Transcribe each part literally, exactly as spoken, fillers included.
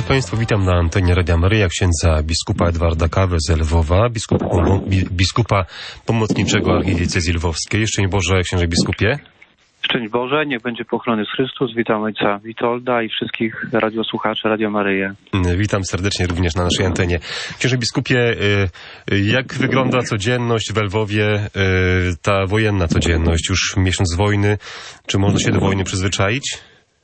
Państwa, witam na antenie Radia Maryja księdza biskupa Edwarda Kawę z Lwowa, biskupa, biskupa pomocniczego archidiecezji lwowskiej. Szczęść Boże, księże biskupie. Szczęść Boże, niech będzie pochwalony Chrystus. Witam ojca Witolda i wszystkich radiosłuchaczy Radia Maryja. Witam serdecznie również na naszej antenie. Księże biskupie, jak wygląda codzienność w Lwowie, ta wojenna codzienność? Już miesiąc wojny, czy można się do wojny przyzwyczaić?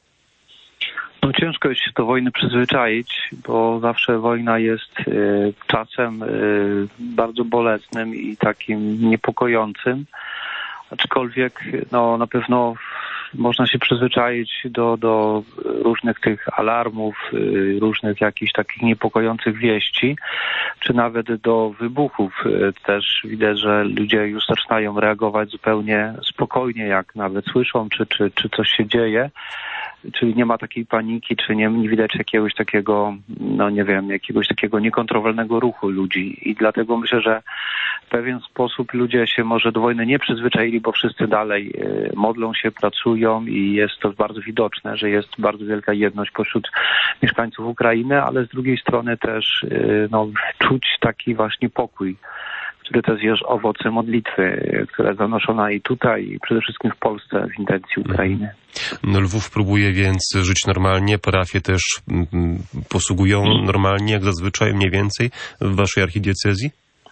No ciężko jest się do wojny przyzwyczaić, bo zawsze wojna jest y, czasem y, bardzo bolesnym i takim niepokojącym. Aczkolwiek no, na pewno można się przyzwyczaić do, do różnych tych alarmów, y, różnych jakichś takich niepokojących wieści, czy nawet do wybuchów. Y, też widać, że ludzie już zaczynają reagować zupełnie spokojnie, jak nawet słyszą, czy, czy, czy coś się dzieje. Czyli nie ma takiej paniki, czy nie, nie widać jakiegoś takiego, no nie wiem, jakiegoś takiego niekontrolowalnego ruchu ludzi. I dlatego myślę, że w pewien sposób ludzie się może do wojny nie przyzwyczaili, bo wszyscy dalej y, modlą się, pracują i jest to bardzo widoczne, że jest bardzo wielka jedność pośród mieszkańców Ukrainy, ale z drugiej strony też y, no, czuć taki właśnie pokój, który to jest owoce modlitwy, która jest zanoszona i tutaj, i przede wszystkim w Polsce w intencji Ukrainy. No, Lwów próbuje więc żyć normalnie, parafie też mm, posługują normalnie, jak zazwyczaj mniej więcej w waszej archidiecezji?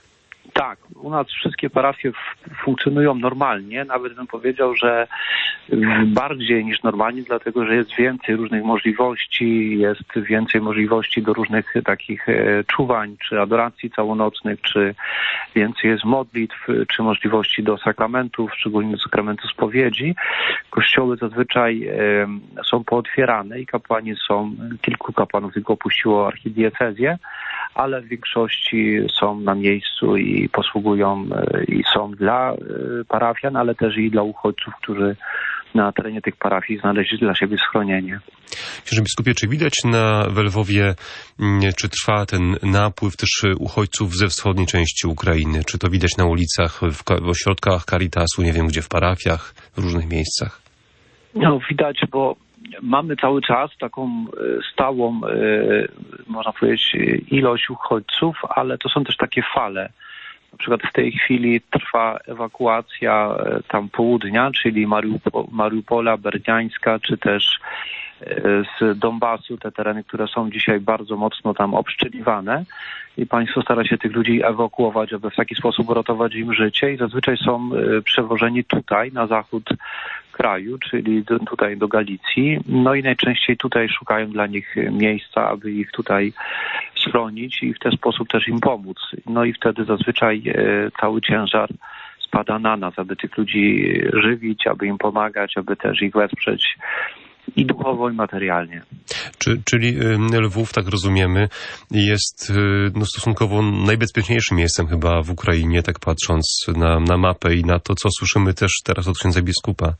Tak, u nas wszystkie parafie funkcjonują normalnie, nawet bym powiedział, że bardziej niż normalnie, dlatego że jest więcej różnych możliwości, jest więcej możliwości do różnych takich czuwań, czy adoracji całonocnych, czy więcej jest modlitw, czy możliwości do sakramentów, szczególnie do sakramentu spowiedzi. Kościoły zazwyczaj są pootwierane i kapłani są, kilku kapłanów tylko opuściło archidiecezję, ale w większości są na miejscu i posługują i są dla parafian, ale też i dla uchodźców, którzy na terenie tych parafii znaleźli dla siebie schronienie. Księże biskupie, czy widać na w Lwowie, czy trwa ten napływ też uchodźców ze wschodniej części Ukrainy? Czy to widać na ulicach, w, w ośrodkach Caritasu, nie wiem gdzie, w parafiach, w różnych miejscach? No widać, bo mamy cały czas taką stałą, można powiedzieć, ilość uchodźców, ale to są też takie fale. Na przykład w tej chwili trwa ewakuacja tam południa, czyli Mariupola, Berdiańska, czy też z Donbasu, te tereny, które są dzisiaj bardzo mocno tam obszczeliwane i państwo stara się tych ludzi ewakuować, aby w taki sposób uratować im życie i zazwyczaj są przewożeni tutaj, na zachód kraju, czyli do, tutaj do Galicji. No i najczęściej tutaj szukają dla nich miejsca, aby ich tutaj schronić i w ten sposób też im pomóc. No i wtedy zazwyczaj e, cały ciężar spada na nas, aby tych ludzi żywić, aby im pomagać, aby też ich wesprzeć i duchowo, i materialnie. Czy, czyli Lwów, tak rozumiemy, jest no, stosunkowo najbezpieczniejszym miejscem chyba w Ukrainie, tak patrząc na, na mapę i na to, co słyszymy też teraz od księdza biskupa.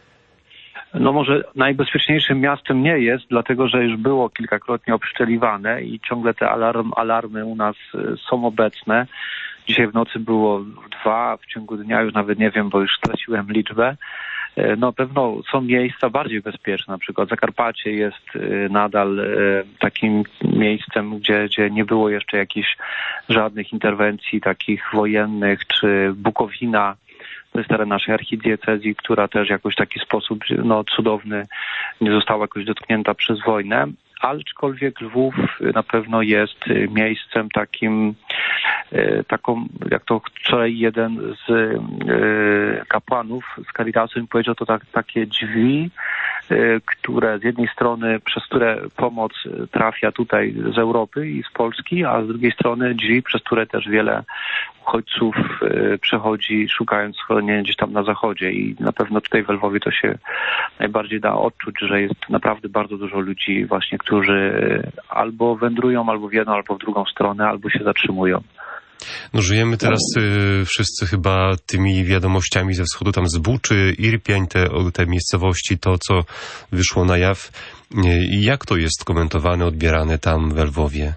No może najbezpieczniejszym miastem nie jest, dlatego że już było kilkakrotnie obszczeliwane i ciągle te alarm, alarmy u nas są obecne. Dzisiaj w nocy było dwa, w ciągu dnia już nawet nie wiem, bo już straciłem liczbę. No pewno są miejsca bardziej bezpieczne, na przykład Zakarpacie jest nadal takim miejscem, gdzie, gdzie nie było jeszcze jakichś żadnych interwencji takich wojennych, czy Bukowina. To jest teren naszej archidiecezji, która też jakoś w taki sposób no, cudowny nie została jakoś dotknięta przez wojnę. Aczkolwiek Lwów na pewno jest miejscem takim, taką, jak to wczoraj jeden z kapłanów z Caritasu mi powiedział, to tak, takie drzwi, które z jednej strony, przez które pomoc trafia tutaj z Europy i z Polski, a z drugiej strony drzwi, przez które też wiele uchodźców przechodzi, szukając schronienia gdzieś tam na zachodzie i na pewno tutaj w Lwowie to się najbardziej da odczuć, że jest naprawdę bardzo dużo ludzi właśnie, którzy albo wędrują, albo w jedną, albo w drugą stronę, albo się zatrzymują. No żyjemy teraz y, wszyscy chyba tymi wiadomościami ze wschodu, tam z Buczy, Irpień, te, te miejscowości, to co wyszło na jaw. I jak to jest komentowane, odbierane tam w Lwowie?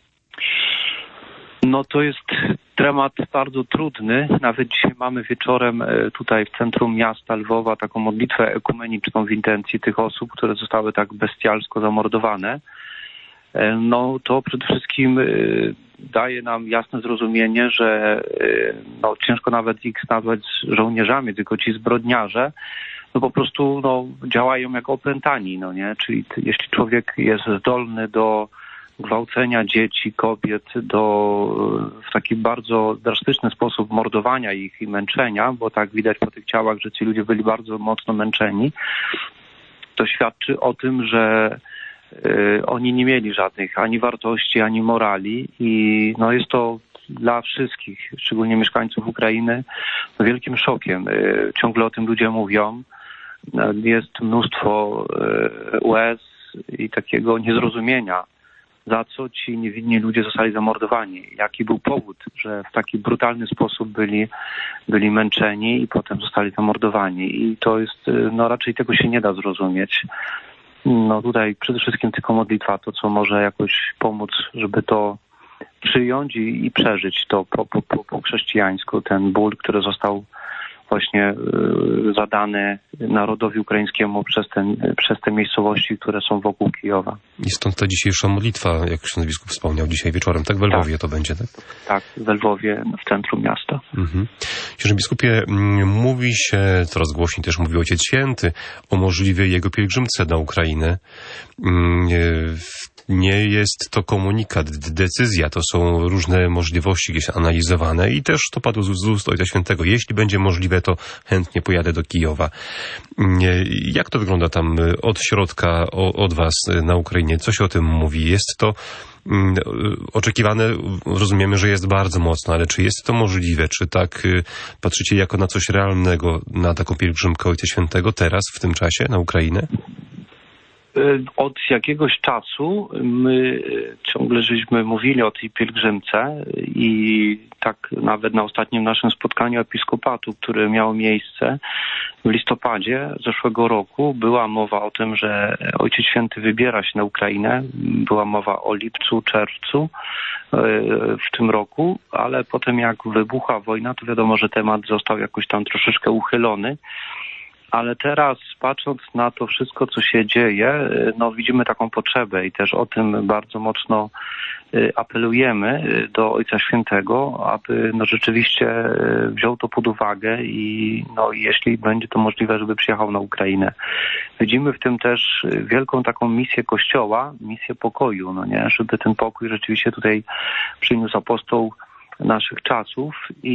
No to jest temat bardzo trudny. Nawet dzisiaj mamy wieczorem tutaj w centrum miasta Lwowa taką modlitwę ekumeniczną w intencji tych osób, które zostały tak bestialsko zamordowane. no to przede wszystkim daje nam jasne zrozumienie, że no, ciężko nawet ich nazwać żołnierzami, tylko ci zbrodniarze no po prostu no, działają jak opętani, no nie? Czyli t- jeśli człowiek jest zdolny do gwałcenia dzieci, kobiet, do w taki bardzo drastyczny sposób mordowania ich i męczenia, bo tak widać po tych ciałach, że ci ludzie byli bardzo mocno męczeni, to świadczy o tym, że y, oni nie mieli żadnych ani wartości, ani morali i no jest to dla wszystkich, szczególnie mieszkańców Ukrainy, wielkim szokiem. Y, ciągle o tym ludzie mówią. Jest mnóstwo y, łez i takiego niezrozumienia, za co ci niewinni ludzie zostali zamordowani. Jaki był powód, że w taki brutalny sposób byli, byli męczeni i potem zostali zamordowani. I to jest, no raczej tego się nie da zrozumieć. No tutaj przede wszystkim tylko modlitwa, to co może jakoś pomóc, żeby to przyjąć i, i przeżyć to po, po, po, po chrześcijańsku, ten ból, który został właśnie y, zadany narodowi ukraińskiemu przez, ten, przez te miejscowości, które są wokół Kijowa. I stąd ta dzisiejsza modlitwa, jak ksiądz biskup wspomniał, dzisiaj wieczorem, tak? W Lwowie tak. To będzie, tak? Tak, w Lwowie, w centrum miasta. Mhm. Księże biskupie, mówi się, coraz głośniej też mówi Ojciec Święty, o możliwej jego pielgrzymce na Ukrainę. Nie jest to komunikat, decyzja, to są różne możliwości gdzieś analizowane i też to padło z ust Ojca Świętego. Jeśli będzie możliwe, to chętnie pojadę do Kijowa. Jak to wygląda tam od środka, od was na Ukrainie? Co się o tym mówi? Jest to oczekiwane, rozumiemy, że jest bardzo mocno, ale czy jest to możliwe? Czy tak patrzycie jako na coś realnego, na taką pielgrzymkę Ojca Świętego teraz, w tym czasie, na Ukrainę? Od jakiegoś czasu my ciągle żeśmy mówili o tej pielgrzymce i tak nawet na ostatnim naszym spotkaniu episkopatu, które miało miejsce w listopadzie zeszłego roku, była mowa o tym, że Ojciec Święty wybiera się na Ukrainę. Była mowa o lipcu, czerwcu w tym roku, ale potem jak wybuchła wojna, to wiadomo, że temat został jakoś tam troszeczkę uchylony. Ale teraz, patrząc na to wszystko, co się dzieje, no widzimy taką potrzebę i też o tym bardzo mocno apelujemy do Ojca Świętego, aby no rzeczywiście wziął to pod uwagę i no jeśli będzie to możliwe, żeby przyjechał na Ukrainę. Widzimy w tym też wielką taką misję Kościoła, misję pokoju, no nie, żeby ten pokój rzeczywiście tutaj przyniósł apostoł naszych czasów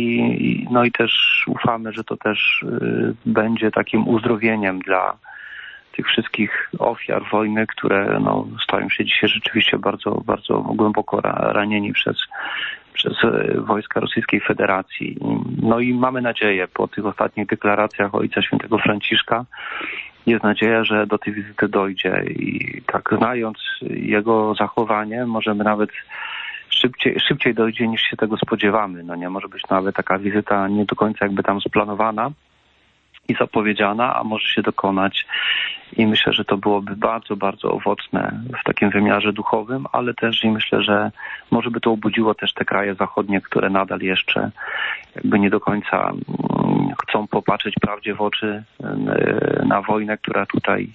i no i też ufamy, że to też y, będzie takim uzdrowieniem dla tych wszystkich ofiar wojny, które no, stają się dzisiaj rzeczywiście bardzo, bardzo głęboko ra, ranieni przez, przez wojska Rosyjskiej Federacji. No i mamy nadzieję po tych ostatnich deklaracjach Ojca Świętego Franciszka, jest nadzieja, że do tej wizyty dojdzie i tak znając jego zachowanie, możemy nawet Szybciej, szybciej dojdzie niż się tego spodziewamy. No nie może być nawet taka wizyta nie do końca jakby tam splanowana i zapowiedziana, a może się dokonać. I myślę, że to byłoby bardzo, bardzo owocne w takim wymiarze duchowym, ale też i myślę, że może by to obudziło też te kraje zachodnie, które nadal jeszcze jakby nie do końca chcą popatrzeć prawdzie w oczy na wojnę, która tutaj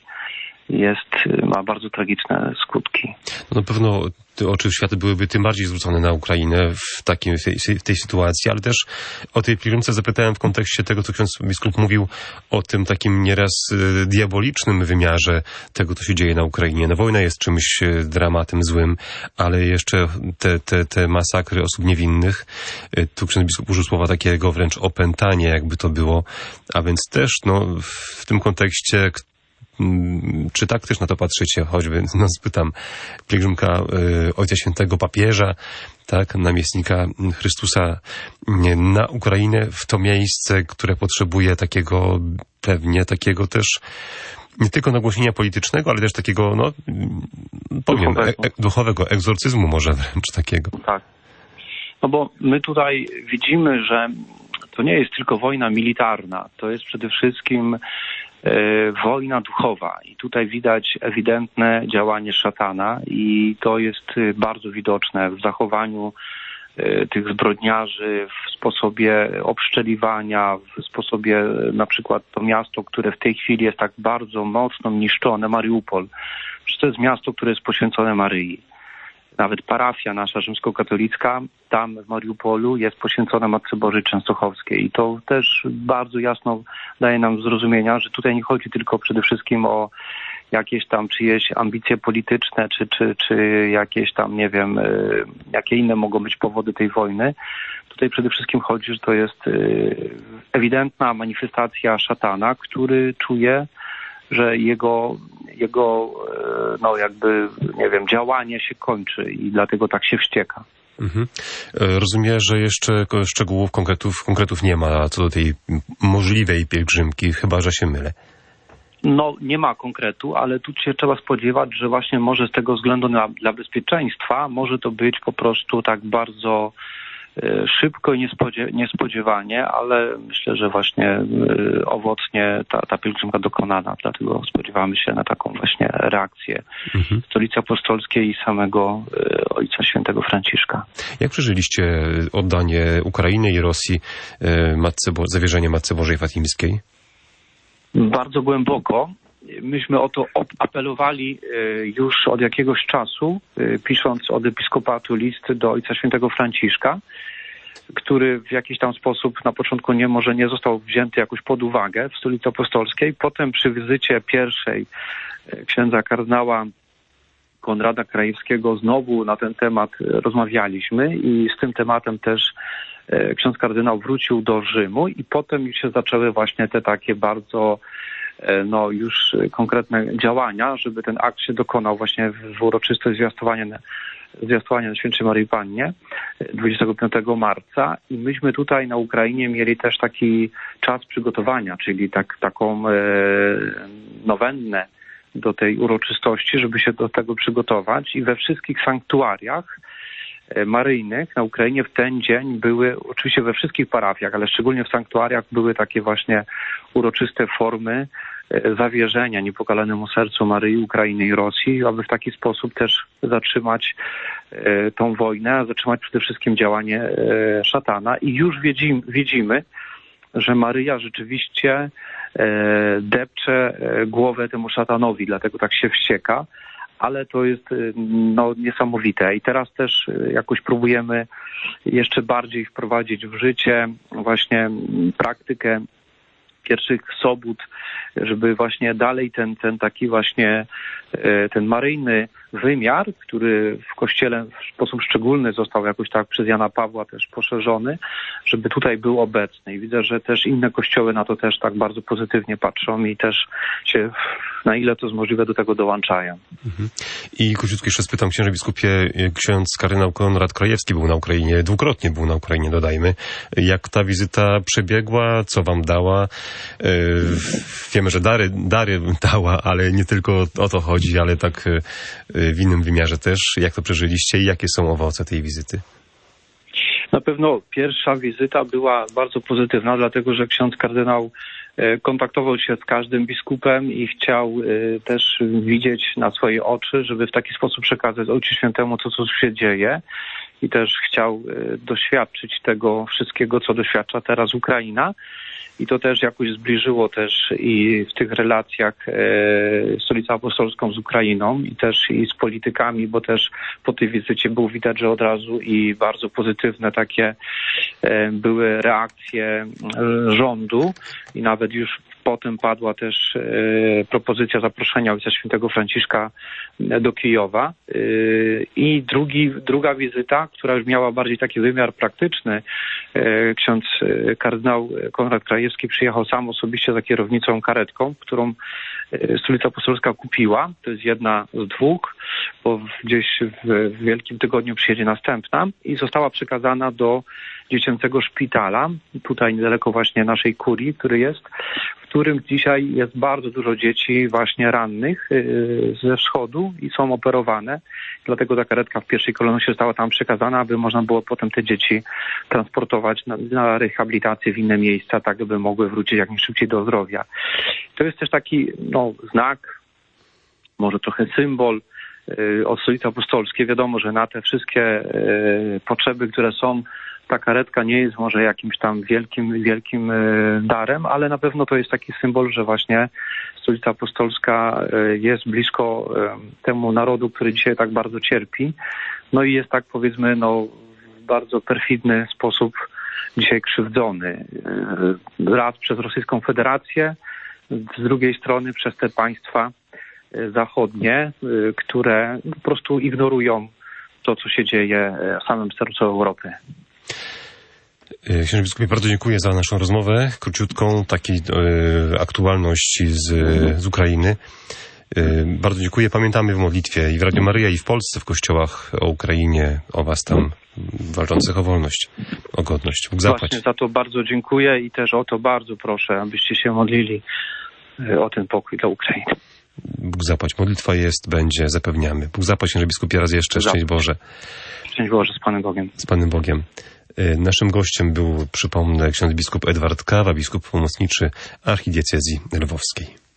jest, ma bardzo tragiczne skutki. No na pewno te oczy świata byłyby tym bardziej zwrócone na Ukrainę w, takim, w, tej, w tej sytuacji, ale też o tej pielgrzymce zapytałem w kontekście tego, co ksiądz biskup mówił o tym takim nieraz diabolicznym wymiarze tego, co się dzieje na Ukrainie. No wojna jest czymś dramatem złym, ale jeszcze te, te, te masakry osób niewinnych, tu ksiądz biskup użył słowa takiego wręcz opętanie, jakby to było, a więc też no, w tym kontekście czy tak też na to patrzycie, choćby, no spytam, pielgrzymka y, Ojca Świętego, papieża, tak, namiestnika Chrystusa na Ukrainę, w to miejsce, które potrzebuje takiego, pewnie takiego też, nie tylko nagłośnienia politycznego, ale też takiego, no, powiem, duchowego, e, duchowego egzorcyzmu może wręcz takiego. Tak. No bo my tutaj widzimy, że to nie jest tylko wojna militarna, to jest przede wszystkim wojna duchowa i tutaj widać ewidentne działanie szatana i to jest bardzo widoczne w zachowaniu tych zbrodniarzy, w sposobie obszczeliwania, w sposobie na przykład to miasto, które w tej chwili jest tak bardzo mocno niszczone, Mariupol. Przecież to jest miasto, które jest poświęcone Maryi. nawet parafia nasza rzymskokatolicka tam w Mariupolu jest poświęcona Matce Bożej Częstochowskiej. I to też bardzo jasno daje nam zrozumienia, że tutaj nie chodzi tylko przede wszystkim o jakieś tam czyjeś ambicje polityczne, czy, czy, czy jakieś tam, nie wiem, jakie inne mogą być powody tej wojny. Tutaj przede wszystkim chodzi, że to jest ewidentna manifestacja szatana, który czuje, że jego, jego no jakby, nie wiem, działanie się kończy i dlatego tak się wścieka. Mhm. Rozumiem, że jeszcze szczegółów, konkretów, konkretów nie ma co do tej możliwej pielgrzymki, chyba że się mylę. No, nie ma konkretu, ale tu się trzeba spodziewać, że właśnie może z tego względu na, dla bezpieczeństwa może to być po prostu tak bardzo e, szybko i niespodzie, niespodziewanie, ale myślę, że właśnie e, owocnie ta, ta pielgrzymka dokonana, dlatego spodziewamy się na taką właśnie reakcję mhm. Stolicy Apostolskiej i samego e, Ojca Świętego Franciszka. Jak przeżyliście oddanie Ukrainy i Rosji, e, Matce Bo- zawierzenie Matce Bożej Fatimskiej? Bardzo głęboko. Myśmy o to apelowali już od jakiegoś czasu, pisząc od episkopatu list do Ojca Świętego Franciszka, który w jakiś tam sposób na początku nie może nie został wzięty jakoś pod uwagę w Stolicy Apostolskiej. Potem przy wizycie pierwszej księdza kardynała Konrada Krajewskiego znowu na ten temat rozmawialiśmy i z tym tematem też ksiądz kardynał wrócił do Rzymu i potem już się zaczęły właśnie te takie bardzo no już konkretne działania, żeby ten akt się dokonał właśnie w uroczystość zwiastowania, zwiastowania na Świętej Maryi Pannie dwudziestego piątego marca i myśmy tutaj na Ukrainie mieli też taki czas przygotowania, czyli tak, taką e, nowennę do tej uroczystości, żeby się do tego przygotować i we wszystkich sanktuariach maryjnych na Ukrainie w ten dzień były, oczywiście we wszystkich parafiach, ale szczególnie w sanktuariach były takie właśnie uroczyste formy zawierzenia niepokalanemu sercu Maryi, Ukrainy i Rosji, aby w taki sposób też zatrzymać tą wojnę, zatrzymać przede wszystkim działanie szatana. I już widzimy, widzimy że Maryja rzeczywiście depcze głowę temu szatanowi, dlatego tak się wścieka. Ale to jest no, niesamowite. I teraz też jakoś próbujemy jeszcze bardziej wprowadzić w życie właśnie praktykę pierwszych sobót, żeby właśnie dalej ten, ten taki właśnie ten maryjny wymiar, który w Kościele w sposób szczególny został jakoś tak przez Jana Pawła też poszerzony, żeby tutaj był obecny. I widzę, że też inne kościoły na to też tak bardzo pozytywnie patrzą i też się na ile to jest możliwe do tego dołączają. Mhm. I króciutko jeszcze spytam, księże biskupie, ksiądz kardynał Konrad Krajewski był na Ukrainie, dwukrotnie był na Ukrainie, dodajmy. Jak ta wizyta przebiegła, co wam dała? Yy, wiemy, że dary, dary dała, ale nie tylko o to chodzi, ale tak yy, w innym wymiarze też. Jak to przeżyliście i jakie są owoce tej wizyty? Na pewno pierwsza wizyta była bardzo pozytywna, dlatego że ksiądz kardynał kontaktował się z każdym biskupem i chciał też widzieć na swoje oczy, żeby w taki sposób przekazać Ojcu Świętemu to, co się dzieje. I też chciał doświadczyć tego wszystkiego, co doświadcza teraz Ukraina. I to też jakoś zbliżyło też i w tych relacjach e, Stolicę Apostolską z Ukrainą i też i z politykami, bo też po tej wizycie było widać, że od razu i bardzo pozytywne takie e, były reakcje rządu i nawet już potem padła też e, propozycja zaproszenia Ojca Świętego Franciszka do Kijowa. E, I drugi, druga wizyta, która już miała bardziej taki wymiar praktyczny, e, ksiądz e, kardynał Konrad Krajewski przyjechał sam osobiście za kierownicą karetką, którą e, Stolica Apostolska kupiła. To jest jedna z dwóch, bo gdzieś w, w Wielkim Tygodniu przyjedzie następna i została przekazana do dziecięcego szpitala, tutaj niedaleko właśnie naszej kurii, który jest, w którym dzisiaj jest bardzo dużo dzieci właśnie rannych ze wschodu i są operowane. Dlatego ta karetka w pierwszej kolejności została tam przekazana, aby można było potem te dzieci transportować na, na rehabilitację w inne miejsca, tak aby mogły wrócić jak najszybciej do zdrowia. To jest też taki no, znak, może trochę symbol od Stolicy Apostolskiej. Wiadomo, że na te wszystkie potrzeby, które są ta karetka nie jest może jakimś tam wielkim, wielkim darem, ale na pewno to jest taki symbol, że właśnie Stolica Apostolska jest blisko temu narodu, który dzisiaj tak bardzo cierpi. No i jest tak, powiedzmy, no, w bardzo perfidny sposób dzisiaj krzywdzony. Raz przez Rosyjską Federację, z drugiej strony przez te państwa zachodnie, które po prostu ignorują to, co się dzieje w samym sercu Europy. Księże biskupie, bardzo dziękuję za naszą rozmowę, króciutką, takiej e, aktualności z, z Ukrainy. E, bardzo dziękuję. Pamiętamy w modlitwie i w Radio Maryja, i w Polsce, w kościołach o Ukrainie, o was tam walczących o wolność, o godność. Bóg zapłać. Właśnie za to bardzo dziękuję i też o to bardzo proszę, abyście się modlili o ten pokój dla Ukrainy. Bóg zapłać. Modlitwa jest, będzie, zapewniamy. Bóg zapłać, księże biskupie, raz jeszcze. Szczęść Boże. Szczęść Boże, z Panem Bogiem. Z Panem Bogiem. Naszym gościem był, przypomnę, ksiądz biskup Edward Kawa, biskup pomocniczy archidiecezji lwowskiej.